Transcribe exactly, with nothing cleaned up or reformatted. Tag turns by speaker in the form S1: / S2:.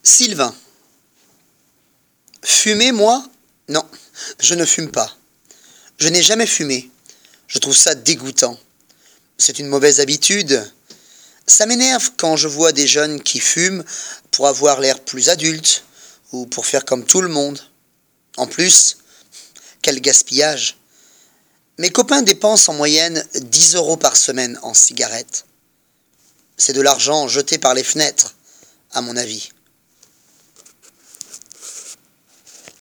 S1: Sylvain. Fumer, moi? Non, je ne fume pas. Je n'ai jamais fumé. Je trouve ça dégoûtant. C'est une mauvaise habitude. Ça m'énerve quand je vois des jeunes qui fument pour avoir l'air plus adulte ou pour faire comme tout le monde. En plus, quel gaspillage. Mes copains dépensent en moyenne dix euros par semaine en cigarettes. C'est de l'argent jeté par les fenêtres, à mon avis.